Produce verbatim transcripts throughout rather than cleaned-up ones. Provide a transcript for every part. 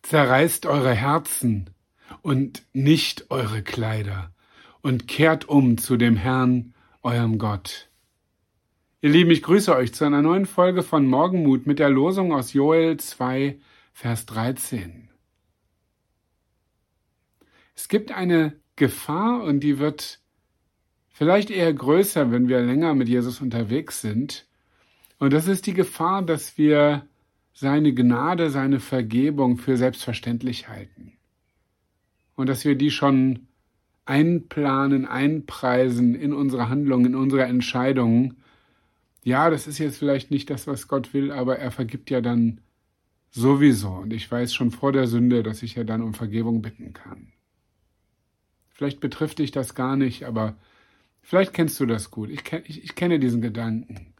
Zerreißt eure Herzen und nicht eure Kleider und kehrt um zu dem Herrn, eurem Gott. Ihr Lieben, ich grüße euch zu einer neuen Folge von Morgenmut mit der Losung aus Joel zwei, Vers dreizehn. Es gibt eine Gefahr und die wird vielleicht eher größer, wenn wir länger mit Jesus unterwegs sind. Und das ist die Gefahr, dass wir seine Gnade, seine Vergebung für selbstverständlich halten. Und dass wir die schon einplanen, einpreisen in unsere Handlungen, in unsere Entscheidungen. Ja, das ist jetzt vielleicht nicht das, was Gott will, aber er vergibt ja dann sowieso. Und ich weiß schon vor der Sünde, dass ich ja dann um Vergebung bitten kann. Vielleicht betrifft dich das gar nicht, aber vielleicht kennst du das gut. Ich, kenn, ich, ich kenne diesen Gedanken.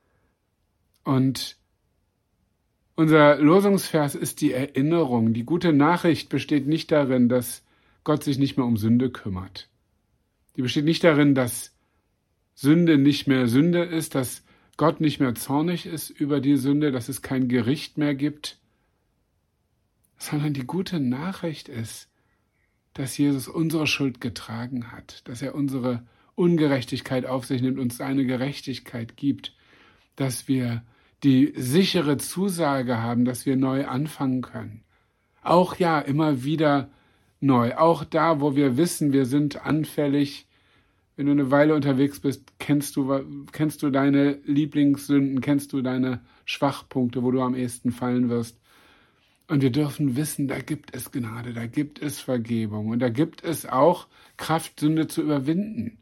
Und unser Losungsvers ist die Erinnerung. Die gute Nachricht besteht nicht darin, dass Gott sich nicht mehr um Sünde kümmert. Die besteht nicht darin, dass Sünde nicht mehr Sünde ist, dass Gott nicht mehr zornig ist über die Sünde, dass es kein Gericht mehr gibt, sondern die gute Nachricht ist, dass Jesus unsere Schuld getragen hat, dass er unsere Ungerechtigkeit auf sich nimmt und seine Gerechtigkeit gibt, dass wir die sichere Zusage haben, dass wir neu anfangen können. Auch ja, immer wieder neu. Auch da, wo wir wissen, wir sind anfällig. Wenn du eine Weile unterwegs bist, kennst du, kennst du deine Lieblingssünden, kennst du deine Schwachpunkte, wo du am ehesten fallen wirst. Und wir dürfen wissen, da gibt es Gnade, da gibt es Vergebung und da gibt es auch Kraft, Sünde zu überwinden.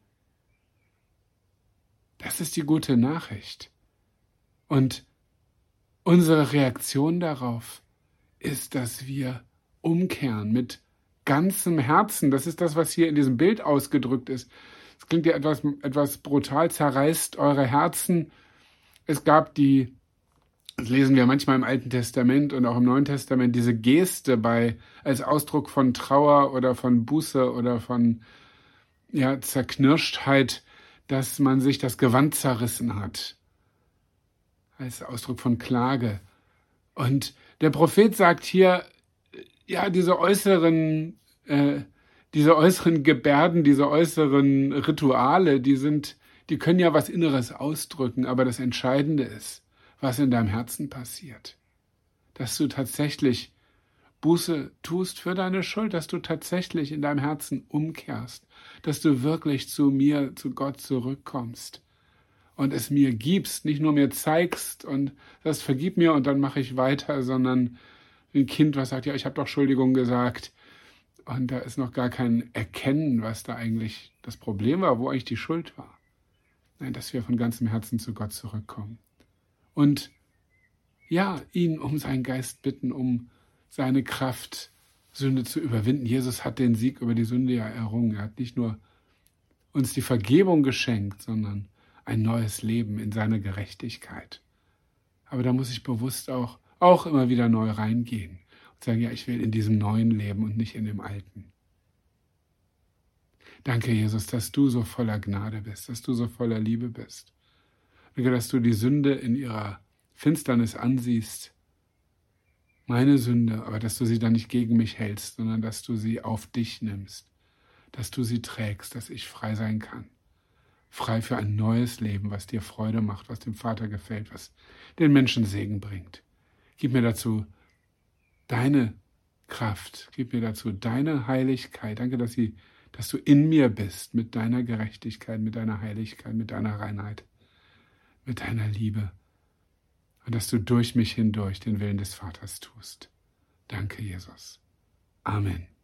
Das ist die gute Nachricht. Und unsere Reaktion darauf ist, dass wir umkehren mit ganzem Herzen. Das ist das, was hier in diesem Bild ausgedrückt ist. Es klingt ja etwas, etwas brutal, zerreißt eure Herzen. Es gab die, das lesen wir manchmal im Alten Testament und auch im Neuen Testament, diese Geste bei, als Ausdruck von Trauer oder von Buße oder von ja, Zerknirschtheit, dass man sich das Gewand zerrissen hat. Als Ausdruck von Klage. Und der Prophet sagt hier, ja, diese äußeren, äh, diese äußeren Gebärden, diese äußeren Rituale, die sind, die können ja was Inneres ausdrücken, aber das Entscheidende ist, was in deinem Herzen passiert. Dass du tatsächlich Buße tust für deine Schuld, dass du tatsächlich in deinem Herzen umkehrst, dass du wirklich zu mir, zu Gott zurückkommst. Und es mir gibst, nicht nur mir zeigst und das vergib mir und dann mache ich weiter, sondern ein Kind, was sagt, ja, ich habe doch Entschuldigung gesagt und da ist noch gar kein Erkennen, was da eigentlich das Problem war, wo eigentlich die Schuld war. Nein, dass wir von ganzem Herzen zu Gott zurückkommen. Und ja, ihn um seinen Geist bitten, um seine Kraft, Sünde zu überwinden. Jesus hat den Sieg über die Sünde ja errungen. Er hat nicht nur uns die Vergebung geschenkt, sondern ein neues Leben in seiner Gerechtigkeit. Aber da muss ich bewusst auch, auch immer wieder neu reingehen und sagen, ja, ich will in diesem neuen leben und nicht in dem alten. Danke, Jesus, dass du so voller Gnade bist, dass du so voller Liebe bist. Danke, dass du die Sünde in ihrer Finsternis ansiehst, meine Sünde, aber dass du sie dann nicht gegen mich hältst, sondern dass du sie auf dich nimmst, dass du sie trägst, dass ich frei sein kann. Frei für ein neues Leben, was dir Freude macht, was dem Vater gefällt, was den Menschen Segen bringt. Gib mir dazu deine Kraft, gib mir dazu deine Heiligkeit. Danke, dass, sie, dass du in mir bist mit deiner Gerechtigkeit, mit deiner Heiligkeit, mit deiner Reinheit, mit deiner Liebe und dass du durch mich hindurch den Willen des Vaters tust. Danke, Jesus. Amen.